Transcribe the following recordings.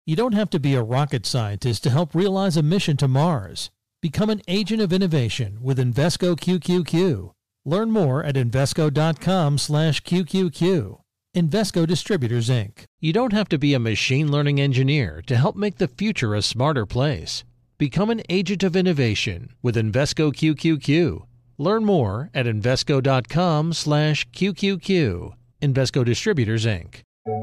You don't have to be a rocket scientist to help realize a mission to Mars. Become an agent of innovation with Invesco QQQ. Learn more at Invesco.com/QQQ. Invesco Distributors, Inc. You don't have to be a machine learning engineer to help make the future a smarter place. Become an agent of innovation with Invesco QQQ. Learn more at Invesco.com/QQQ. Invesco Distributors, Inc.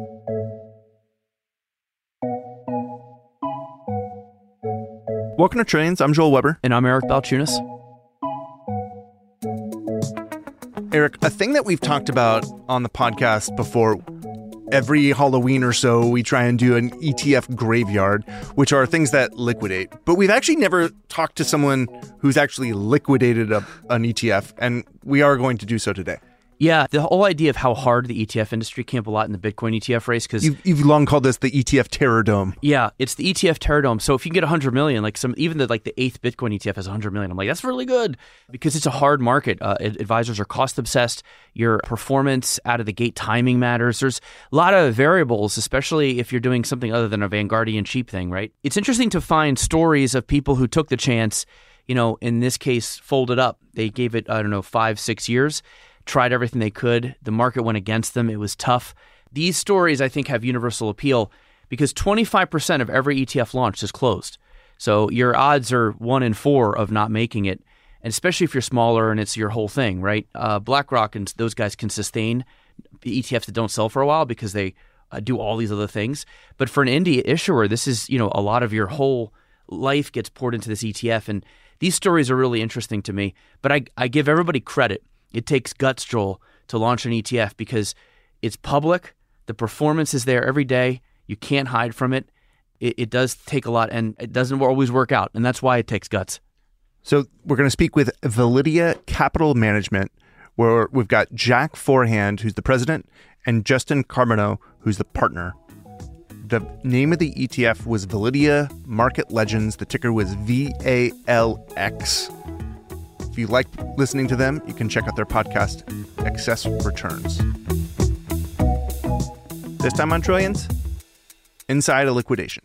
Welcome to Trillions. I'm Joel Weber. And I'm Eric Balchunas. Eric, a thing that we've talked about on the podcast before, every Halloween or so, we try and do an ETF graveyard, which are things that liquidate. But we've actually never talked to someone who's actually liquidated an ETF, and we are going to do so today. Yeah, the whole idea of how hard the ETF industry came up a lot in the Bitcoin ETF race. Because you've long called this the ETF Terror Dome. Yeah, it's the ETF Terror Dome. So if you can get 100 million, even the eighth Bitcoin ETF has 100 million, I'm like, that's really good because it's a hard market. Advisors are cost obsessed. Your performance out of the gate timing matters. There's a lot of variables, especially if you're doing something other than a Vanguardian cheap thing, right? It's interesting to find stories of people who took the chance, in this case, folded up. They gave it, 5-6 years. Tried everything they could. The market went against them. It was tough. These stories, I think, have universal appeal because 25% of every ETF launched is closed. So your odds are 1 in 4 of not making it, and especially if you're smaller and it's your whole thing, right? BlackRock and those guys can sustain the ETFs that don't sell for a while because they do all these other things. But for an indie issuer, this is, a lot of your whole life gets poured into this ETF, and these stories are really interesting to me. But I give everybody credit. It takes guts, Joel, to launch an ETF because it's public. The performance is there every day. You can't hide from it. It does take a lot, and it doesn't always work out, and that's why it takes guts. So we're going to speak with Validia Capital Management, where we've got Jack Forehand, who's the president, and Justin Carbonneau, who's the partner. The name of the ETF was Validia Market Legends. The ticker was VALX. If you like listening to them, you can check out their podcast, Excess Returns. This time on Trillions, inside a liquidation.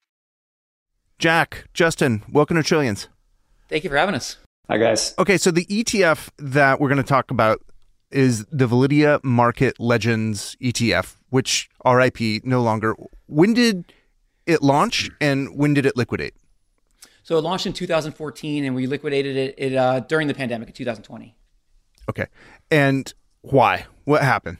Jack, Justin, welcome to Trillions. Thank you for having us. Hi, guys. Okay, so the ETF that we're going to talk about is the Validia Market Legends ETF, which RIP no longer. When did it launch and when did it liquidate? So it launched in 2014 and we liquidated it during the pandemic in 2020. Okay. And why? What happened?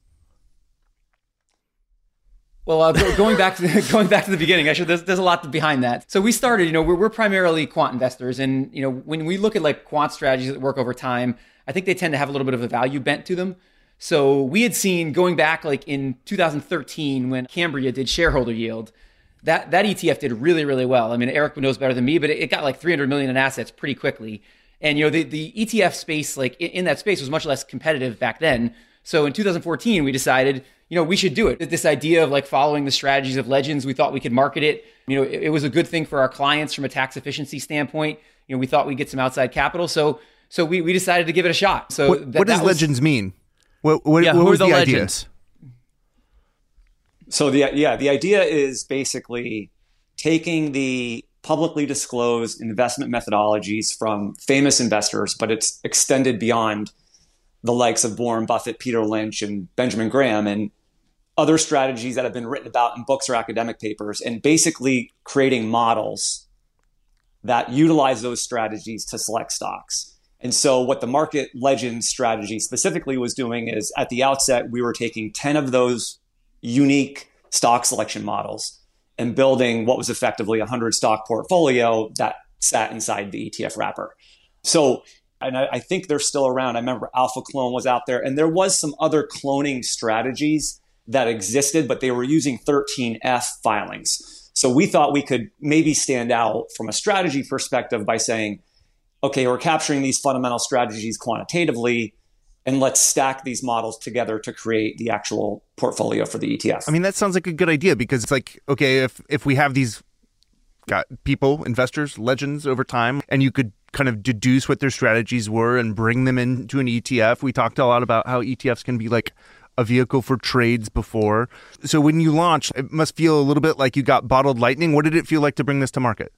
Well, going back to the beginning, actually, there's a lot behind that. So we started, we're primarily quant investors, and when we look at quant strategies that work over time, I think they tend to have a little bit of a value bent to them. So we had seen going back in 2013 when Cambria did shareholder yield, that ETF did really, really well. I mean, Eric knows better than me, but it got 300 million in assets pretty quickly. And the ETF space, in that space, was much less competitive back then. So in 2014, we decided, we should do it. This idea of following the strategies of Legends, we thought we could market it. It was a good thing for our clients from a tax efficiency standpoint. We thought we'd get some outside capital. So we decided to give it a shot. So what does Legends mean? What who was are the idea? Legends? So the idea is basically taking the publicly disclosed investment methodologies from famous investors, but it's extended beyond the likes of Warren Buffett, Peter Lynch, and Benjamin Graham, and other strategies that have been written about in books or academic papers, and basically creating models that utilize those strategies to select stocks. And so what the Market Legends strategy specifically was doing is at the outset, we were taking 10 of those unique stock selection models and building what was effectively a 100 stock portfolio that sat inside the ETF wrapper. So, and I think they're still around. I remember Alpha Clone was out there, and there was some other cloning strategies that existed, but they were using 13F filings. So we thought we could maybe stand out from a strategy perspective by saying, okay, we're capturing these fundamental strategies quantitatively, and let's stack these models together to create the actual portfolio for the ETF. I mean, that sounds like a good idea because it's okay, if we have these people, investors, legends over time, and you could kind of deduce what their strategies were and bring them into an ETF. We talked a lot about how ETFs can be like a vehicle for trades before. So when you launched, it must feel a little bit like you got bottled lightning. What did it feel like to bring this to market?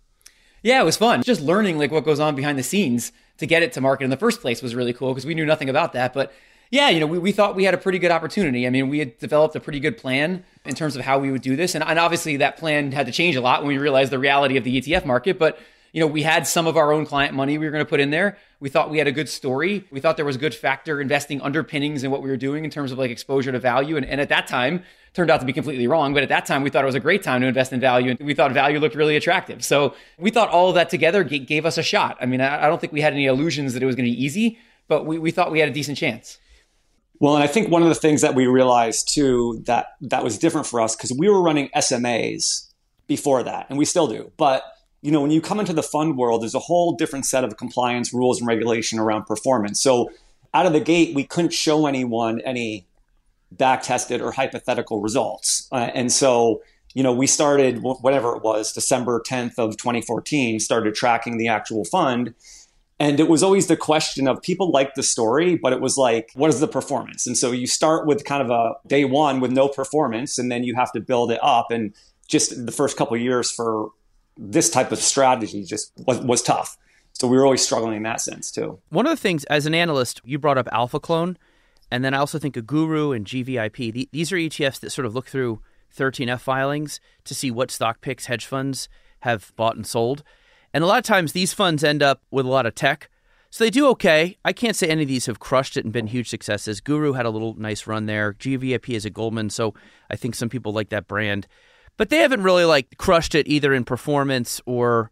Yeah, it was fun. Just learning like what goes on behind the scenes to get it to market in the first place was really cool because we knew nothing about that. But yeah, we thought we had a pretty good opportunity. I mean, we had developed a pretty good plan in terms of how we would do this. And obviously that plan had to change a lot when we realized the reality of the ETF market. But we had some of our own client money we were going to put in there. We thought we had a good story. We thought there was a good factor investing underpinnings in what we were doing in terms of like exposure to value. And at that time, turned out to be completely wrong. But at that time, we thought it was a great time to invest in value. And we thought value looked really attractive. So we thought all of that together gave us a shot. I mean, I don't think we had any illusions that it was going to be easy, but we thought we had a decent chance. Well, and I think one of the things that we realized too, that was different for us, because we were running SMAs before that, and we still do. But when you come into the fund world, there's a whole different set of compliance rules and regulation around performance. So out of the gate, we couldn't show anyone any back-tested or hypothetical results. And so, we started, whatever it was, December 10th of 2014, started tracking the actual fund. And it was always the question of people liked the story, but it was like, what is the performance? And so you start with kind of a day one with no performance, and then you have to build it up. And just the first couple of years for this type of strategy just was tough. So we were always struggling in that sense too. One of the things, as an analyst, you brought up Alpha Clone, and then I also think of Guru and GVIP. These are ETFs that sort of look through 13F filings to see what stock picks hedge funds have bought and sold. And a lot of times these funds end up with a lot of tech. So they do okay. I can't say any of these have crushed it and been huge successes. Guru had a little nice run there. GVIP is a Goldman, so I think some people like that brand. But they haven't really crushed it either in performance or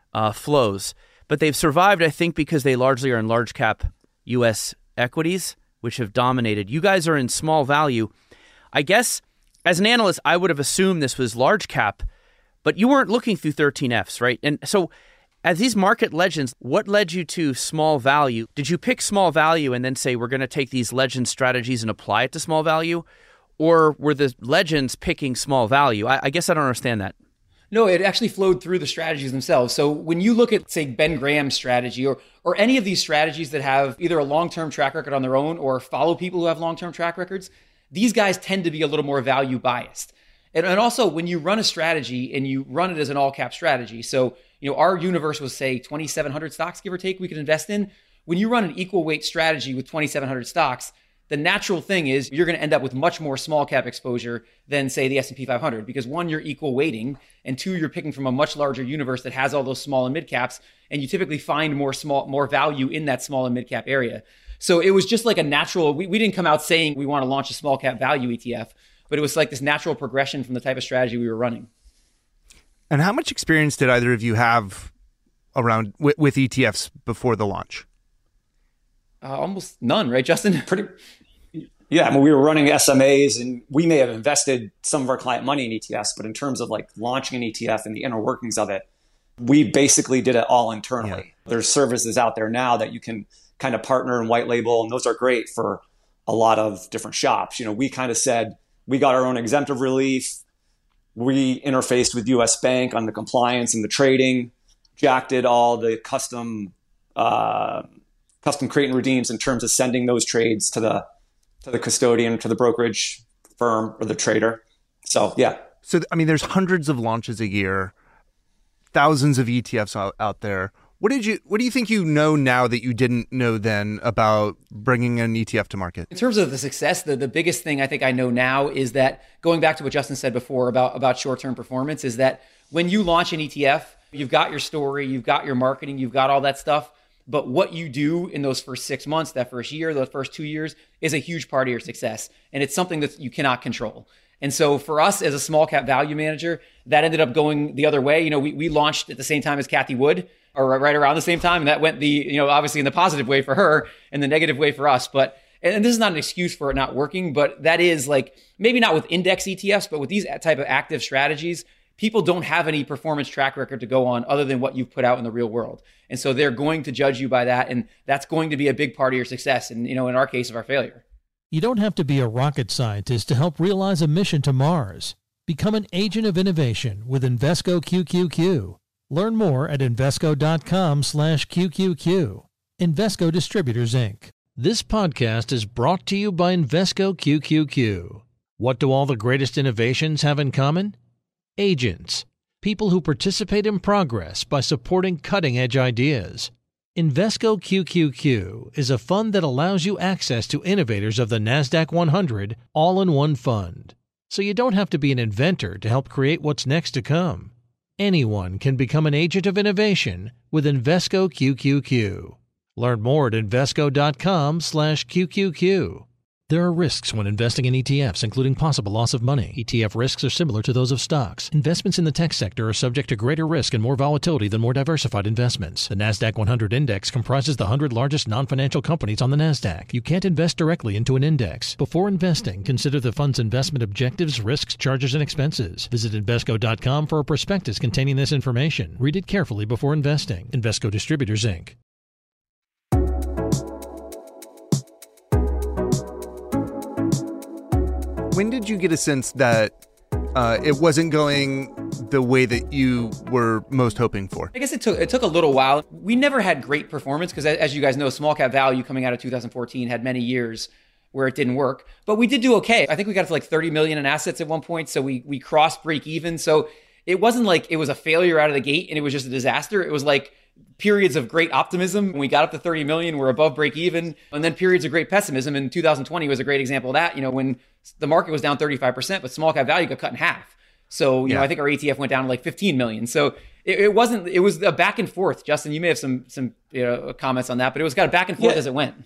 flows. But they've survived, I think, because they largely are in large cap U.S. equities, which have dominated. You guys are in small value. I guess as an analyst, I would have assumed this was large cap, but you weren't looking through 13Fs, right? And so as these market legends, what led you to small value? Did you pick small value and then say, we're going to take these legend strategies and apply it to small value? Or were the legends picking small value? I guess I don't understand that. No, it actually flowed through the strategies themselves. So when you look at, say, Ben Graham's strategy or any of these strategies that have either a long-term track record on their own or follow people who have long-term track records, these guys tend to be a little more value biased. And also, when you run a strategy and you run it as an all-cap strategy, so our universe was, say, 2,700 stocks, give or take, we could invest in. When you run an equal weight strategy with 2,700 stocks, the natural thing is you're going to end up with much more small cap exposure than, say, the S&P 500, because one, you're equal weighting, and two, you're picking from a much larger universe that has all those small and mid caps, and you typically find more value in that small and mid cap area. So it was just like a natural, we didn't come out saying we want to launch a small cap value ETF, but it was like this natural progression from the type of strategy we were running. And how much experience did either of you have around with ETFs before the launch? Almost none, right, Justin? Yeah, I mean, we were running SMAs, and we may have invested some of our client money in ETFs, but in terms of launching an ETF and the inner workings of it, we basically did it all internally. Yeah. There's services out there now that you can kind of partner and white label, and those are great for a lot of different shops. We kind of said, we got our own exemptive relief. We interfaced with US Bank on the compliance and the trading. Jack did all the custom create and redeems in terms of sending those trades to the custodian, to the brokerage firm or the trader. So, yeah. So, I mean, there's hundreds of launches a year, thousands of ETFs out there. What do you think you know now that you didn't know then about bringing an ETF to market? In terms of the success, the biggest thing I think I know now is that, going back to what Justin said before about short-term performance, is that when you launch an ETF, you've got your story, you've got your marketing, you've got all that stuff. But what you do in those first 6 months, that first year, those first 2 years is a huge part of your success. And it's something that you cannot control. And so for us as a small cap value manager, that ended up going the other way. We launched at the same time as Cathie Wood, or right around the same time. And that went obviously in the positive way for her and the negative way for us. But, and this is not an excuse for it not working, but that is maybe not with index ETFs, but with these type of active strategies, people don't have any performance track record to go on other than what you've put out in the real world. And so they're going to judge you by that. And that's going to be a big part of your success. And, in our case, of our failure. You don't have to be a rocket scientist to help realize a mission to Mars. Become an agent of innovation with Invesco QQQ. Learn more at Invesco.com/QQQ. Invesco Distributors, Inc. This podcast is brought to you by Invesco QQQ. What do all the greatest innovations have in common? Agents, people who participate in progress by supporting cutting-edge ideas. Invesco QQQ is a fund that allows you access to innovators of the NASDAQ 100 all in one fund. So you don't have to be an inventor to help create what's next to come. Anyone can become an agent of innovation with Invesco QQQ. Learn more at Invesco.com/QQQ. There are risks when investing in ETFs, including possible loss of money. ETF risks are similar to those of stocks. Investments in the tech sector are subject to greater risk and more volatility than more diversified investments. The NASDAQ 100 Index comprises the 100 largest non-financial companies on the NASDAQ. You can't invest directly into an index. Before investing, consider the fund's investment objectives, risks, charges, and expenses. Visit Invesco.com for a prospectus containing this information. Read it carefully before investing. Invesco Distributors, Inc. When did you get a sense that it wasn't going the way that you were most hoping for? I guess it took a little while. We never had great performance because, as you guys know, small cap value coming out of 2014 had many years where it didn't work. But we did do okay. I think we got to like 30 million in assets at one point. So we crossed break even. So it wasn't like it was a failure out of the gate and it was just a disaster. It was like periods of great optimism. When we got up to 30 million, we're above break even. And then periods of great pessimism. And 2020 was a great example of that. You know, when the market was down 35%, but small cap value got cut in half. So, you know, I think our ETF went down to like 15 million. So it was a back and forth. Justin, you may have some comments on that, but it was kind of back and forth as it went.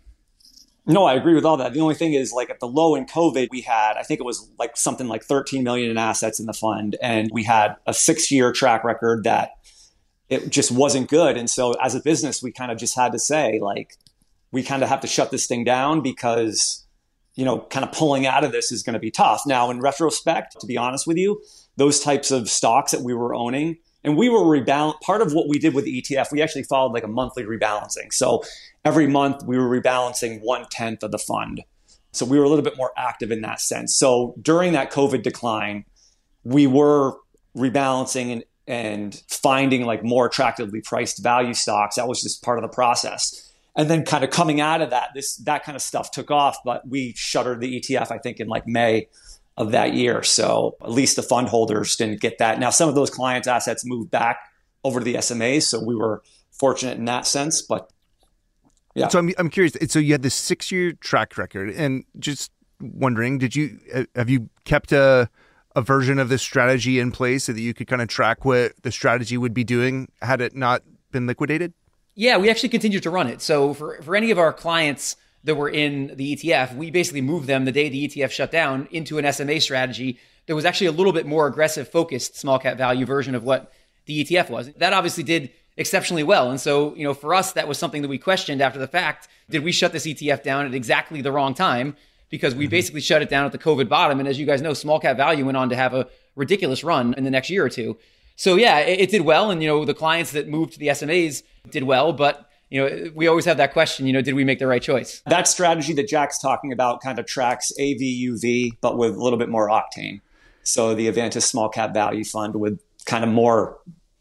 No, I agree with all that. The only thing is, like, at the low in COVID, we had, I think it was like something like 13 million in assets in the fund. And we had a 6-year track record that it just wasn't good. And so as a business, we kind of just had to say, like, we kind of have to shut this thing down because, you know, kind of pulling out of this is going to be tough. Now, in retrospect, to be honest with you, those types of stocks that we were owning, and we were part of what we did with the ETF, we actually followed like a monthly rebalancing. So every month we were rebalancing 1/10 of the fund. So we were a little bit more active in that sense. So during that COVID decline, we were rebalancing and finding like more attractively priced value stocks. That was just part of the process. And then kind of coming out of that, that kind of stuff took off, but we shuttered the ETF, I think, in like May of that year. So at least the fund holders didn't get that. Now, some of those clients' assets moved back over to the SMAs. So we were fortunate in that sense, but yeah. So I'm curious. So you had this 6-year track record, and just wondering, have you kept a version of this strategy in place so that you could kind of track what the strategy would be doing had it not been liquidated? Yeah, we actually continued to run it. So for any of our clients that were in the ETF, we basically moved them the day the ETF shut down into an SMA strategy that was actually a little bit more aggressive focused small cap value version of what the ETF was. That obviously did exceptionally well. And so, you know, for us, that was something that we questioned after the fact. Did we shut this ETF down at exactly the wrong time? Because we basically shut it down at the COVID bottom. And as you guys know, small cap value went on to have a ridiculous run in the next year or two. So yeah, it did well. And, you know, the clients that moved to the SMAs did well, but you know, we always have that question, you know, did we make the right choice? That strategy that Jack's talking about kind of tracks AVUV, but with a little bit more octane. So the Avantis Small Cap Value Fund with kind of more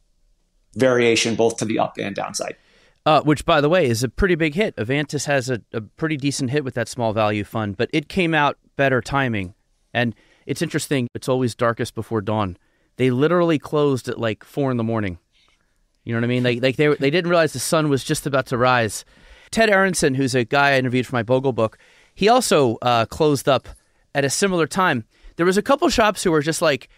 variation both to the up and downside. Which, by the way, is a pretty big hit. Avantis has a pretty decent hit with that small value fund, but it came out better timing. And it's interesting, it's always darkest before dawn. They literally closed at like 4 a.m. You know what I mean? They didn't realize the sun was just about to rise. Ted Aronson, who's a guy I interviewed for my Bogle book, he also closed up at a similar time. There was a couple shops who were just like,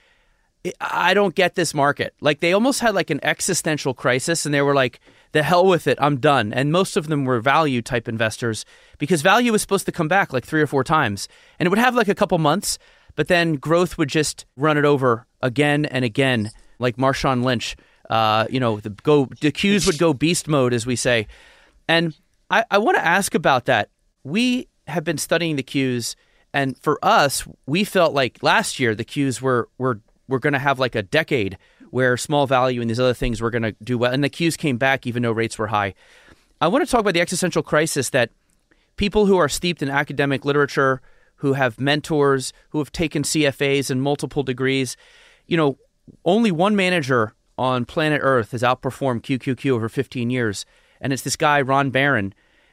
I don't get this market. Like they almost had like an existential crisis and they were like, the hell with it, I'm done. And most of them were value type investors because value was supposed to come back like 3 or 4 times. And it would have like a couple months, but then growth would just run it over again and again, like Marshawn Lynch. The Qs would go beast mode, as we say. And I want to ask about that. We have been studying the Qs, and for us, we felt like last year the Qs were going to have like a decade where small value and these other things were going to do well. And the Qs came back even though rates were high. I want to talk about the existential crisis that people who are steeped in academic literature, who have mentors, who have taken CFAs and multiple degrees, you know, only one manager on planet Earth has outperformed QQQ over 15 years. And it's this guy, Ron Barron.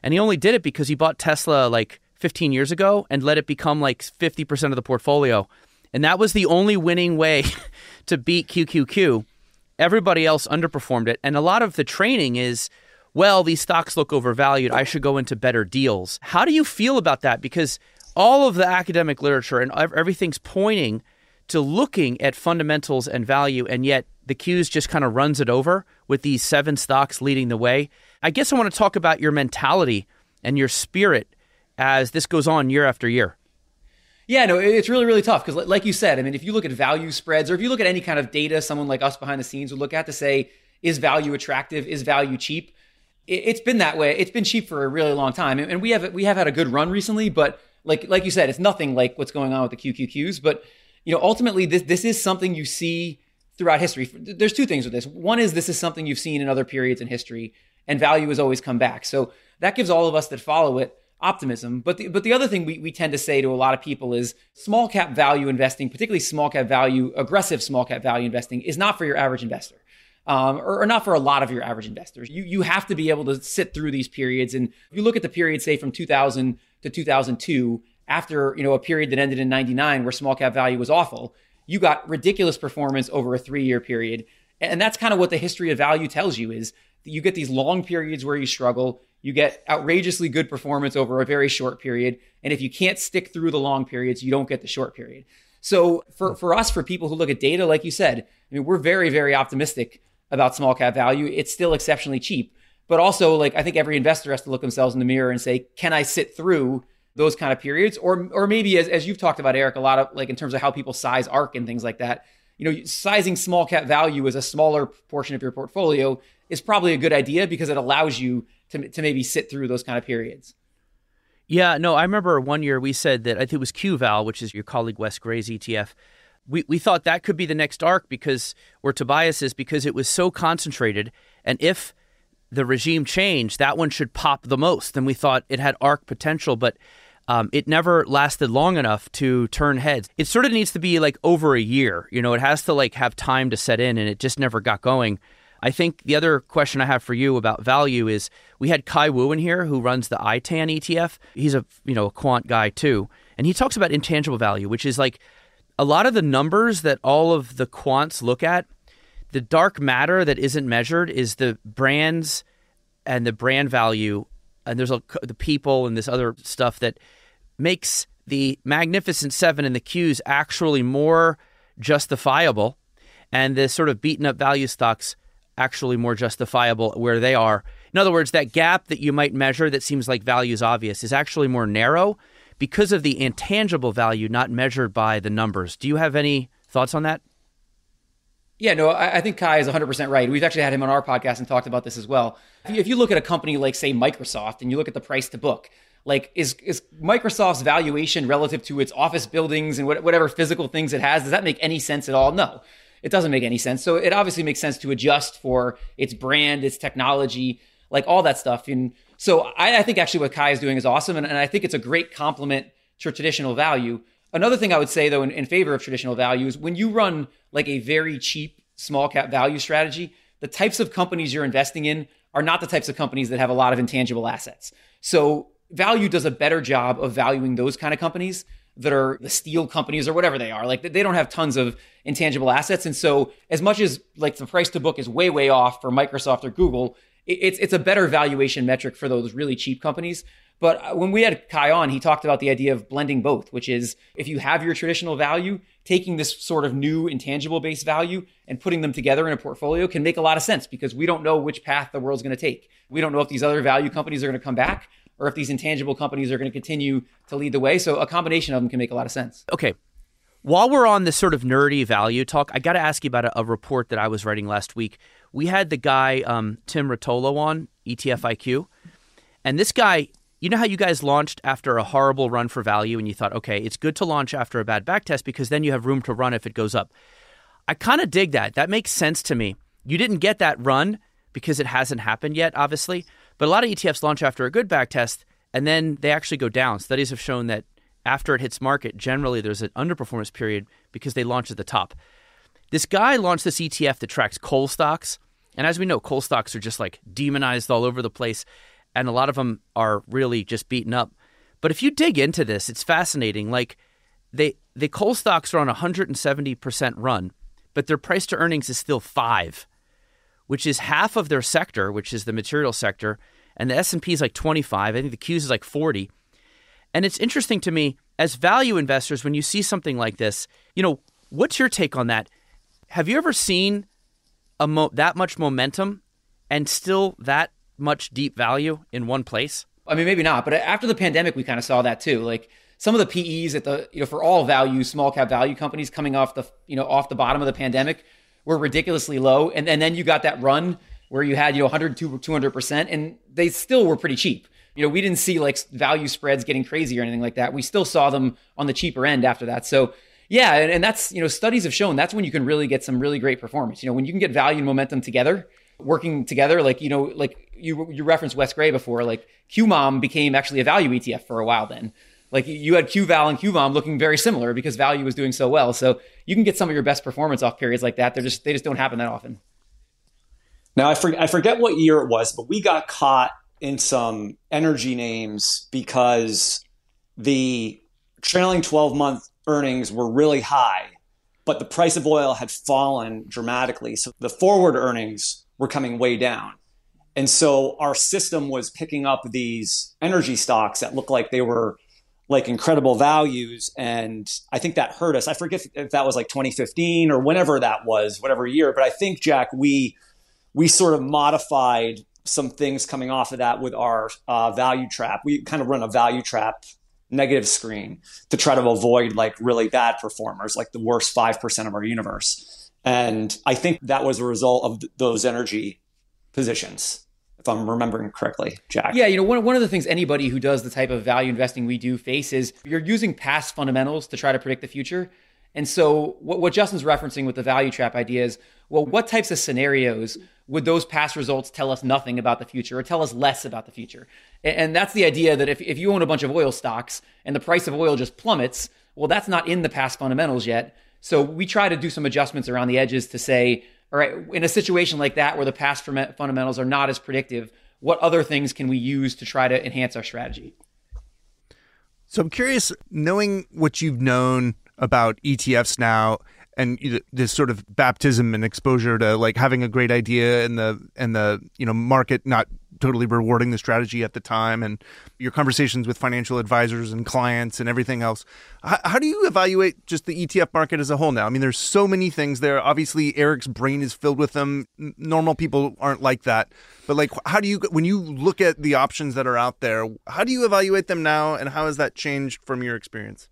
And he only did it because he bought Tesla like 15 years ago and let it become like 50% of the portfolio. And that was the only winning way to beat QQQ. Everybody else underperformed it. And a lot of the training is, well, these stocks look overvalued. I should go into better deals. How do you feel about that? Because all of the academic literature and everything's pointing to looking at fundamentals and value, and yet the Qs just kind of runs it over with these 7 stocks leading the way. I guess I want to talk about your mentality and your spirit as this goes on year after year. Yeah, no, it's really, really tough because like you said, I mean, if you look at value spreads or if you look at any kind of data someone like us behind the scenes would look at to say, is value attractive? Is value cheap? It's been that way. It's been cheap for a really long time. And we have had a good run recently, but like you said, it's nothing like what's going on with the QQQs. But ultimately, this is something you see throughout history. There's 2 things with this. One is this is something you've seen in other periods in history, and value has always come back. So that gives all of us that follow it optimism. But the other thing we tend to say to a lot of people is small cap value investing, particularly small cap value, aggressive small cap value investing, is not for your average investor. Or not for a lot of your average investors. You have to be able to sit through these periods. And if you look at the period, say from 2000 to 2002, after a period that ended in 99 where small cap value was awful, you got ridiculous performance over a 3-year period. And that's kind of what the history of value tells you is that you get these long periods where you struggle, you get outrageously good performance over a very short period. And if you can't stick through the long periods, you don't get the short period. So for us, for people who look at data, like you said, I mean, we're very, very optimistic about small cap value. It's still exceptionally cheap. But also, I think every investor has to look themselves in the mirror and say, can I sit through those kind of periods? Or maybe as you've talked about, Eric, a lot of in terms of how people size ARK and things like that, sizing small cap value as a smaller portion of your portfolio is probably a good idea because it allows you to maybe sit through those kind of periods. Yeah, no, I remember one year we said that, I think it was QVAL, which is your colleague Wes Gray's ETF. We thought that could be the next ARK or Tobias's because it was so concentrated. And if the regime changed, that one should pop the most. And we thought it had ARK potential, but it never lasted long enough to turn heads. It sort of needs to be over a year. It has to have time to set in, and it just never got going. I think the other question I have for you about value is we had Kai Wu in here who runs the ITAN ETF. He's a quant guy too. And he talks about intangible value, which is a lot of the numbers that all of the quants look at, the dark matter that isn't measured is the brands and the brand value. And there's the people and this other stuff that makes the Magnificent Seven and the Qs actually more justifiable. And the sort of beaten up value stocks actually more justifiable where they are. In other words, that gap that you might measure that seems like value is obvious is actually more narrow because of the intangible value not measured by the numbers. Do you have any thoughts on that? Yeah, no, I think Kai is 100% right. We've actually had him on our podcast and talked about this as well. If you look at a company like, say, Microsoft, and you look at the price to book, is Microsoft's valuation relative to its office buildings and whatever physical things it has, does that make any sense at all? No, it doesn't make any sense. So it obviously makes sense to adjust for its brand, its technology, all that stuff. And so I think actually what Kai is doing is awesome. And I think it's a great complement to traditional value. Another thing I would say, though, in favor of traditional value is when you run a very cheap small cap value strategy, the types of companies you're investing in are not the types of companies that have a lot of intangible assets. So value does a better job of valuing those kind of companies that are the steel companies or whatever they are. They don't have tons of intangible assets. And so as much as the price to book is way, way off for Microsoft or Google, it's a better valuation metric for those really cheap companies. But when we had Kai on, he talked about the idea of blending both, which is if you have your traditional value, taking this sort of new intangible based value and putting them together in a portfolio can make a lot of sense because we don't know which path the world's going to take. We don't know if these other value companies are going to come back or if these intangible companies are going to continue to lead the way. So a combination of them can make a lot of sense. Okay. While we're on this sort of nerdy value talk, I got to ask you about a report that I was writing last week. We had the guy, Tim Rotolo on, ETF IQ. And this guy, you know how you guys launched after a horrible run for value and you thought, okay, it's good to launch after a bad backtest because then you have room to run if it goes up. I kind of dig that. That makes sense to me. You didn't get that run because it hasn't happened yet, obviously. But a lot of ETFs launch after a good backtest and then they actually go down. Studies have shown that after it hits market, generally there's an underperformance period because they launch at the top. This guy launched this ETF that tracks coal stocks. And as we know, coal stocks are just demonized all over the place. and a lot of them are really just beaten up. But if you dig into this, it's fascinating. Like the coal stocks are on a 170% run, but their price to earnings is still 5, which is half of their sector, which is the material sector. And the S&P is like 25. I think the Qs is like 40. And it's interesting to me, as value investors, when you see something like this, what's your take on that? Have you ever seen that much momentum and still that much deep value in one place? I mean, maybe not, but after the pandemic, we kind of saw that too. Like some of the PEs at the, for all value, small cap value companies coming off the, off the bottom of the pandemic were ridiculously low. And then you got that run where you had, 100 to 200%, and they still were pretty cheap. We didn't see like value spreads getting crazy or anything like that. We still saw them on the cheaper end after that. So yeah, and that's, studies have shown that's when you can really get some really great performance. When you can get value and momentum together, working together, like, like you referenced Wes Gray before, like QMOM became actually a value ETF for a while then. Like you had QVAL and QMOM looking very similar because value was doing so well. So you can get some of your best performance off periods like that. They just don't happen that often. Now, I forget what year it was, but we got caught in some energy names because the trailing 12-month earnings were really high, but the price of oil had fallen dramatically. So the forward earnings were coming way down. And so our system was picking up these energy stocks that looked like they were like incredible values. And I think that hurt us. I forget if that was like 2015 or whenever that was, whatever year. But I think, Jack, we sort of modified some things coming off of that with our value trap. We kind of run a value trap negative screen to try to avoid like really bad performers, like the worst 5% of our universe. And I think that was a result of those energy positions, if I'm remembering correctly, Jack. Yeah, one of the things anybody who does the type of value investing we do face is you're using past fundamentals to try to predict the future. And so what Justin's referencing with the value trap idea is, well, what types of scenarios would those past results tell us nothing about the future or tell us less about the future? And that's the idea that if you own a bunch of oil stocks and the price of oil just plummets, well, that's not in the past fundamentals yet. So we try to do some adjustments around the edges to say, all right, in a situation like that where the past fundamentals are not as predictive, what other things can we use to try to enhance our strategy? So I'm curious, knowing what you've known about ETFs now and this sort of baptism and exposure to like having a great idea and the market not totally rewarding the strategy at the time, and your conversations with financial advisors and clients and everything else, how do you evaluate just the ETF market as a whole now? I mean, there's so many things there. Obviously, Eric's brain is filled with them. Normal people aren't like that. But like, how do you, when you look at the options that are out there, how do you evaluate them now, and how has that changed from your experience?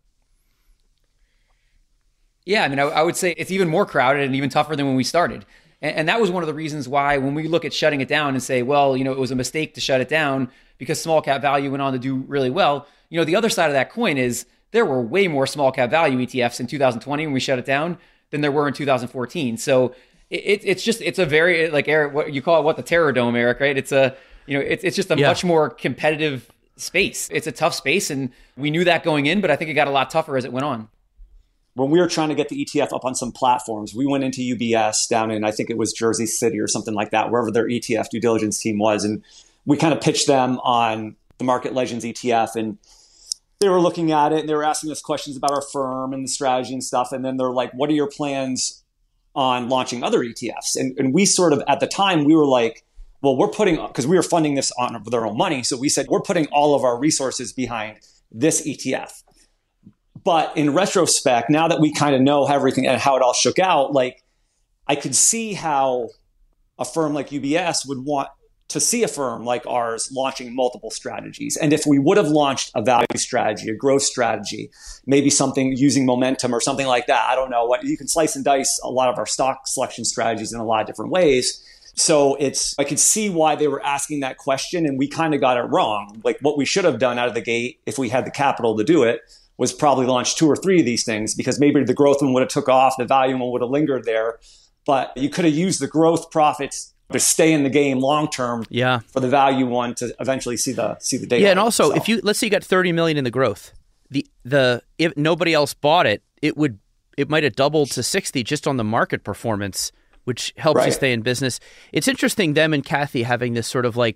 Yeah, I mean, I would say it's even more crowded and even tougher than when we started. And that was one of the reasons why when we look at shutting it down and say, well, it was a mistake to shut it down because small cap value went on to do really well. The other side of that coin is there were way more small cap value ETFs in 2020 when we shut it down than there were in 2014. So it's a very, like Eric, what you call it, the Terror Dome, Eric, right? It's it's just a much more competitive space. It's a tough space. And we knew that going in, but I think it got a lot tougher as it went on. When we were trying to get the ETF up on some platforms, we went into UBS down in, I think it was Jersey City or something like that, wherever their ETF due diligence team was. And we kind of pitched them on the Market Legends ETF. And they were looking at it and they were asking us questions about our firm and the strategy and stuff. And then they're like, what are your plans on launching other ETFs? And we sort of, at the time, we were like, well, we're putting, because we were funding this on their own money. So we said, we're putting all of our resources behind this ETF. But in retrospect, now that we kind of know everything and how it all shook out, like I could see how a firm like UBS would want to see a firm like ours launching multiple strategies. And if we would have launched a value strategy, a growth strategy, maybe something using momentum or something like that, I don't know what, you can slice and dice a lot of our stock selection strategies in a lot of different ways. So I could see why they were asking that question, and we kind of got it wrong. Like what we should have done out of the gate, if we had the capital to do it, was probably launch 2 or 3 of these things, because maybe the growth one would have took off, the value one would have lingered there. But you could have used the growth profits to stay in the game long term for the value one to eventually see the data. Yeah, and also if let's say you got $30 million in the growth, if nobody else bought it, it might have doubled to 60 just on the market performance, which helps you stay in business. It's interesting them and Kathy having this sort of like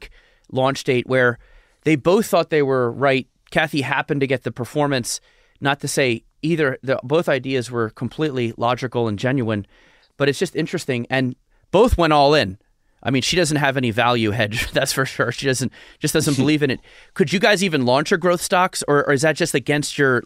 launch date where they both thought they were right. Cathie happened to get the performance, not to say both ideas were completely logical and genuine, but it's just interesting. And both went all in. I mean, she doesn't have any value hedge, that's for sure. She doesn't believe in it. Could you guys even launch your growth stocks, or is that just against your,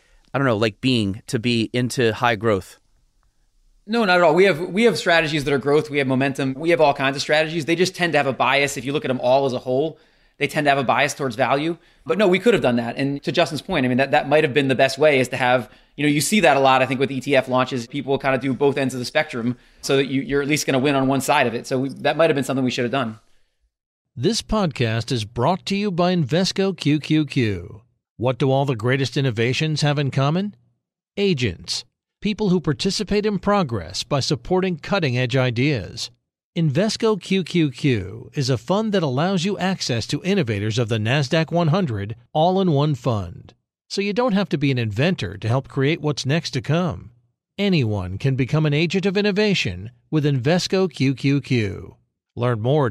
being to be into high growth? No, not at all. We have strategies that are growth. We have momentum. We have all kinds of strategies. They just tend to have a bias. If you look at them all as a whole, they tend to have a bias towards value. But no, we could have done that. And to Justin's point, I mean, that might have been the best way, is to have, you see that a lot, I think, with ETF launches. People kind of do both ends of the spectrum so that you're at least going to win on one side of it. So that might have been something we should have done. This podcast is brought to you by Invesco QQQ. What do all the greatest innovations have in common? Agents. People who participate in progress by supporting cutting-edge ideas. Invesco QQQ is a fund that allows you access to innovators of the NASDAQ 100 all in one fund. So you don't have to be an inventor to help create what's next to come. Anyone can become an agent of innovation with Invesco QQQ. Learn more at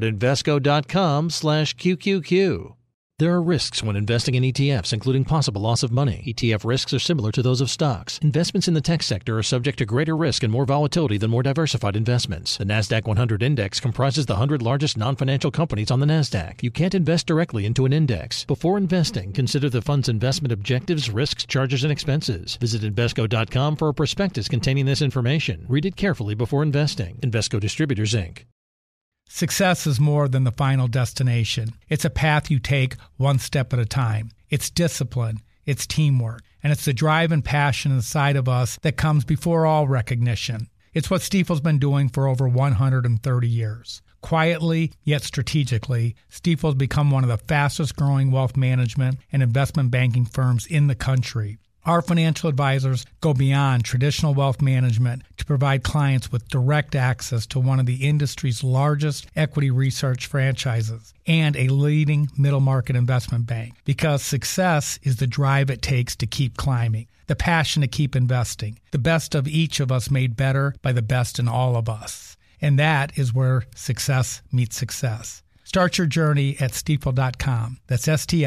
Invesco.com/QQQ. There are risks when investing in ETFs, including possible loss of money. ETF risks are similar to those of stocks. Investments in the tech sector are subject to greater risk and more volatility than more diversified investments. The NASDAQ 100 Index comprises the 100 largest non-financial companies on the NASDAQ. You can't invest directly into an index. Before investing, consider the fund's investment objectives, risks, charges, and expenses. Visit Invesco.com for a prospectus containing this information. Read it carefully before investing. Invesco Distributors, Inc. Success is more than the final destination. It's a path you take one step at a time. It's discipline, it's teamwork, and it's the drive and passion inside of us that comes before all recognition. It's what Stifel's been doing for over 130 years. Quietly, yet strategically, Stifel's become one of the fastest growing wealth management and investment banking firms in the country. Our financial advisors go beyond traditional wealth management to provide clients with direct access to one of the industry's largest equity research franchises and a leading middle market investment bank, because success is the drive it takes to keep climbing, the passion to keep investing, the best of each of us made better by the best in all of us. And that is where success meets success. Start your journey at Stifel.com. That's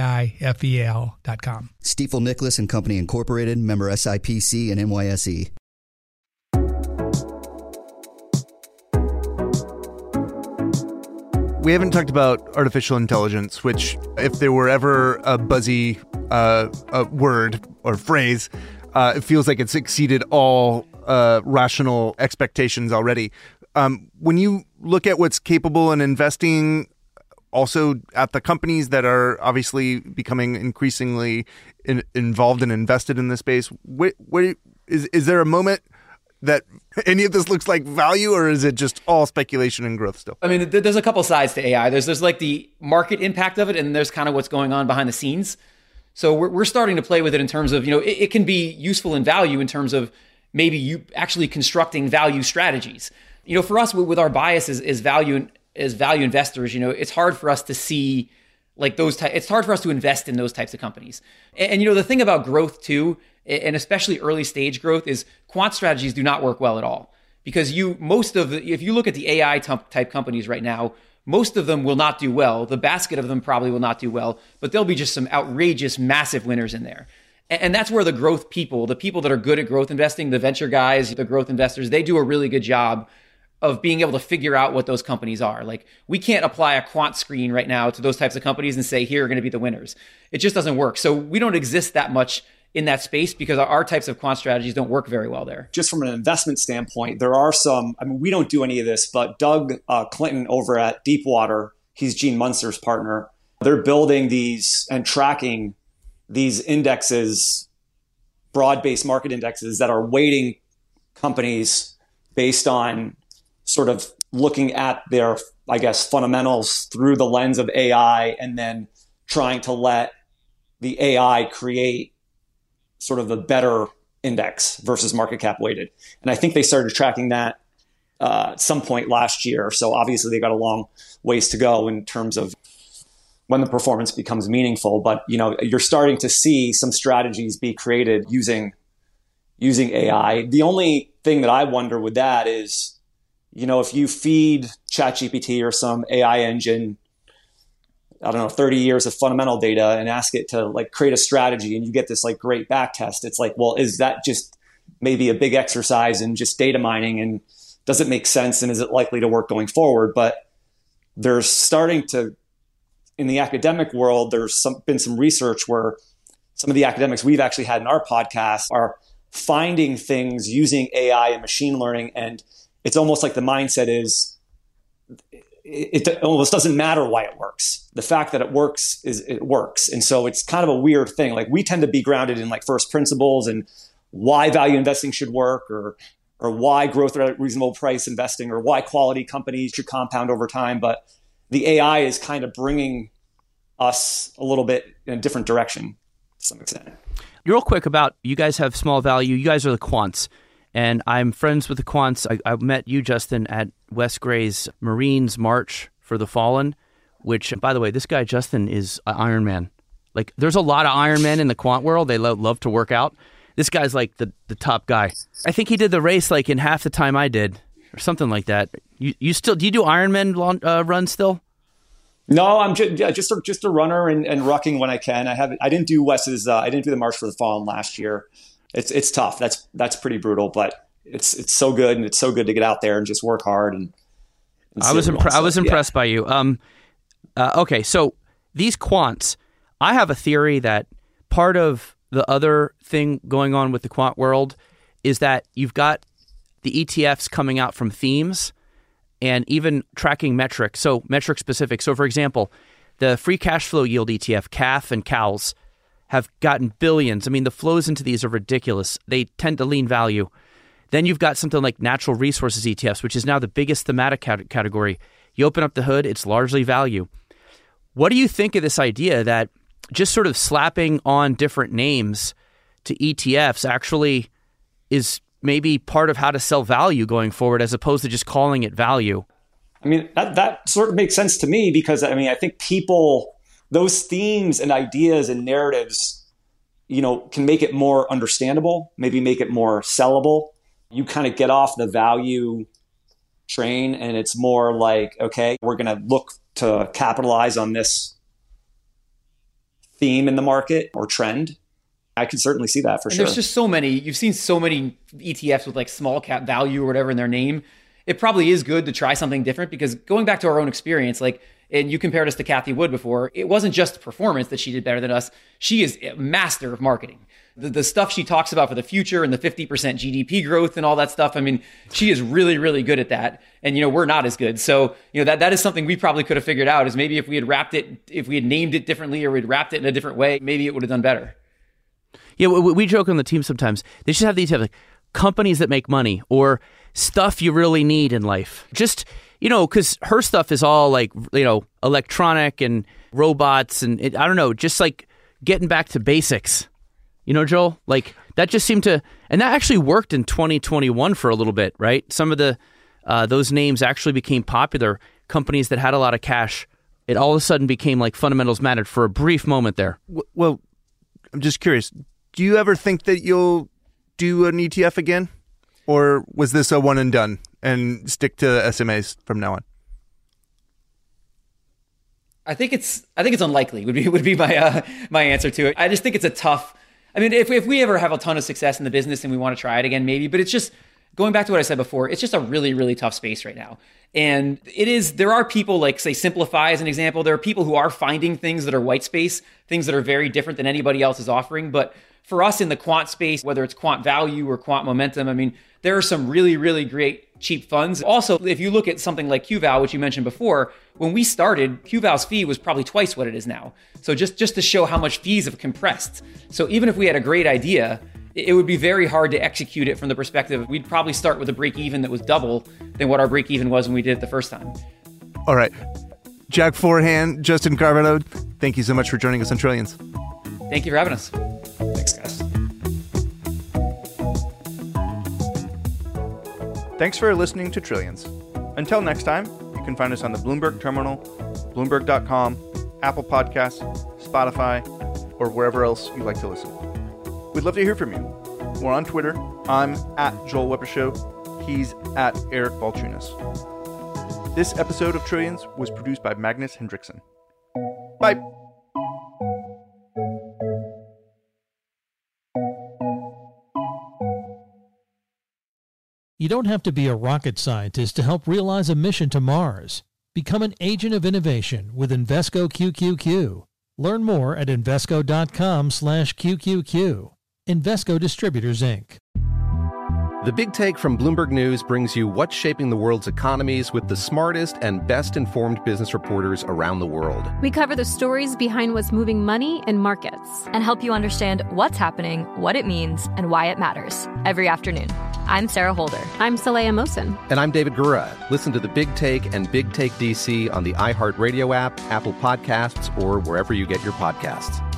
Stifel.com. Stifel Nicolaus and Company Incorporated, member SIPC and NYSE. We haven't talked about artificial intelligence, which, if there were ever a buzzy a word or phrase, it feels like it's exceeded all rational expectations already. When you look at what's capable in investing, also at the companies that are obviously becoming increasingly involved and invested in this space, is there a moment that any of this looks like value, or is it just all speculation and growth still? I mean, there's a couple sides to AI. There's like the market impact of it, and there's kind of what's going on behind the scenes. So we're starting to play with it in terms of, it can be useful in value in terms of maybe you actually constructing value strategies. For us, with our bias is value investors, it's hard for us to see like it's hard for us to invest in those types of companies. And the thing about growth too, and especially early stage growth, is quant strategies do not work well at all, because if you look at the AI type companies right now, most of them will not do well. The basket of them probably will not do well, but there'll be just some outrageous, massive winners in there. And that's where the growth people, the people that are good at growth investing, the venture guys, the growth investors, they do a really good job of being able to figure out what those companies are. Like, we can't apply a quant screen right now to those types of companies and say, here are going to be the winners. It just doesn't work. So we don't exist that much in that space because our types of quant strategies don't work very well there. Just from an investment standpoint, there are some, we don't do any of this, but Doug Clinton over at Deepwater, he's Gene Munster's partner. They're building these and tracking these indexes, broad-based market indexes that are weighting companies based on sort of looking at their, fundamentals through the lens of AI, and then trying to let the AI create sort of a better index versus market cap weighted. And I think they started tracking that at some point last year. So obviously they got a long ways to go in terms of when the performance becomes meaningful. But you're starting to see some strategies be created using AI. The only thing that I wonder with that is, if you feed ChatGPT or some AI engine I don't know, 30 years of fundamental data and ask it to like create a strategy, and you get this like great back test. It's like, well, is that just maybe a big exercise in just data mining, and does it make sense, and is it likely to work going forward? But there's starting to, in the academic world, there's been some research where some of the academics we've actually had in our podcast are finding things using AI and machine learning. And it's almost like the mindset is, it almost doesn't matter why it works. The fact that it works is it works. And so it's kind of a weird thing. Like, we tend to be grounded in like first principles and why value investing should work, or why growth at a reasonable price investing, or why quality companies should compound over time. But the AI is kind of bringing us a little bit in a different direction to some extent. Real quick about, you guys have small value. You guys are the quants, and I'm friends with the quants. I met you, Justin, at Wes Gray's Marines March for the Fallen, which, by the way, this guy, Justin, is an Iron Man. Like, there's a lot of Iron Men in the quant world. They love to work out. This guy's like the top guy. I think he did the race like in half the time I did, or something like that. You still, do you do Ironman run still? No, I'm just a runner and rucking when I can. I didn't do Wes's. I didn't do the March for the Fallen last year. It's tough. That's pretty brutal, but it's so good, and it's so good to get out there and just work hard. And I was impressed by you. Okay, so these quants, I have a theory that part of the other thing going on with the quant world is that you've got the ETFs coming out from themes and even tracking metrics, so metric specific. So, for example, the free cash flow yield ETF, CAF and CALS, have gotten billions. I mean, the flows into these are ridiculous. They tend to lean value. Then you've got something like natural resources ETFs, which is now the biggest thematic category. You open up the hood, it's largely value. What do you think of this idea that just sort of slapping on different names to ETFs actually is maybe part of how to sell value going forward, as opposed to just calling it value? I mean, that sort of makes sense to me, because I mean, I think people, those themes and ideas and narratives, can make it more understandable, maybe make it more sellable. You kind of get off the value train, and it's more like, okay, we're going to look to capitalize on this theme in the market or trend. I could certainly see that for sure. There's just so many. You've seen so many ETFs with like small cap value or whatever in their name. It probably is good to try something different, because going back to our own experience, and you compared us to Cathie Wood before, it wasn't just performance that she did better than us. She is a master of marketing. The stuff she talks about for the future and the 50% GDP growth and all that stuff, I mean, she is really, really good at that. And, we're not as good. So, that is something we probably could have figured out, is maybe if we had named it differently, or we'd wrapped it in a different way, maybe it would have done better. Yeah, we joke on the team sometimes. They should have these like companies that make money, or stuff you really need in life. Just, because her stuff is all like, electronic and robots and I don't know, just like getting back to basics. Joel, like that just seemed to, and that actually worked in 2021 for a little bit, right? Some of the those names actually became popular. Companies that had a lot of cash, it all of a sudden became like fundamentals mattered for a brief moment there. Well, I'm just curious. Do you ever think that you'll do an ETF again? Or was this a one and done and stick to SMAs from now on? I think it's unlikely would be my answer to it. I just think it's a tough. I mean, if we ever have a ton of success in the business and we want to try it again, maybe. But it's just going back to what I said before. It's just a really, really tough space right now. And there are people, like, say, Simplify as an example. There are people who are finding things that are white space, things that are very different than anybody else is offering. But for us in the quant space, whether it's quant value or quant momentum, I mean, there are some really, really great cheap funds. Also, if you look at something like QVal, which you mentioned before, when we started, QVal's fee was probably twice what it is now. So just to show how much fees have compressed. So even if we had a great idea, it would be very hard to execute it from the perspective, we'd probably start with a break even that was double than what our break even was when we did it the first time. All right. Jack Forehand, Justin Carbonneau, thank you so much for joining us on Trillions. Thank you for having us. Thanks, guys. Thanks for listening to Trillions. Until next time, you can find us on the Bloomberg Terminal, Bloomberg.com, Apple Podcasts, Spotify, or wherever else you like to listen. We'd love to hear from you. We're on Twitter. I'm at Joel Weber Show. He's at Eric Balchunas. This episode of Trillions was produced by Magnus Hendrickson. Bye. You don't have to be a rocket scientist to help realize a mission to Mars. Become an agent of innovation with Invesco QQQ. Learn more at Invesco.com/QQQ. Invesco Distributors, Inc. The Big Take from Bloomberg News brings you what's shaping the world's economies with the smartest and best-informed business reporters around the world. We cover the stories behind what's moving money and markets and help you understand what's happening, what it means, and why it matters every afternoon. I'm Sarah Holder. I'm Saleha Mohsin. And I'm David Gura. Listen to The Big Take and Big Take DC on the iHeartRadio app, Apple Podcasts, or wherever you get your podcasts.